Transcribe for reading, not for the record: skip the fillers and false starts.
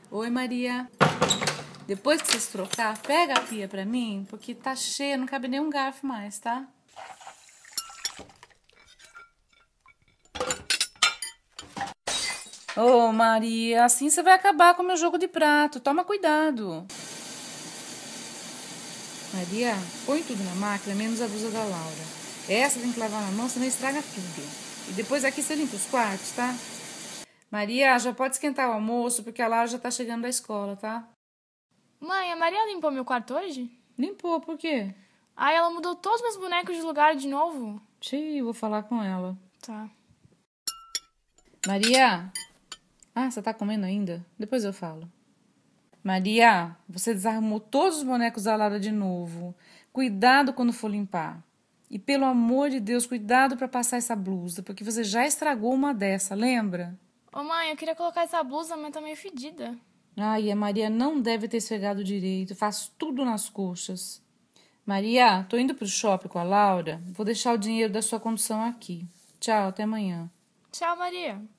Oi, Maria. Depois que vocês trocar, pega a pia pra mim, porque tá cheia, não cabe nenhum garfo mais, tá? Ô, Maria, assim você vai acabar com o meu jogo de prato. Toma cuidado. Maria, põe tudo na máquina, menos a blusa da Laura. Essa tem que lavar na mão, senão estraga tudo. E depois aqui você limpa os quartos, tá? Maria, já pode esquentar o almoço, porque a Laura já tá chegando da escola, tá? Mãe, a Maria limpou meu quarto hoje? Limpou, por quê? Ai, ela mudou todos os meus bonecos de lugar de novo. Xiii, vou falar com ela. Tá. Maria? Ah, você tá comendo ainda? Depois eu falo. Maria, você desarrumou todos os bonecos da Laura de novo. Cuidado quando for limpar. E pelo amor de Deus, cuidado para passar essa blusa, porque você já estragou uma dessa, lembra? Ô mãe, eu queria colocar essa blusa, mas tá meio fedida. Ai, a Maria não deve ter esfregado direito, faz tudo nas coxas. Maria, tô indo pro shopping com a Laura. Vou deixar o dinheiro da sua condução aqui. Tchau, até amanhã. Tchau, Maria.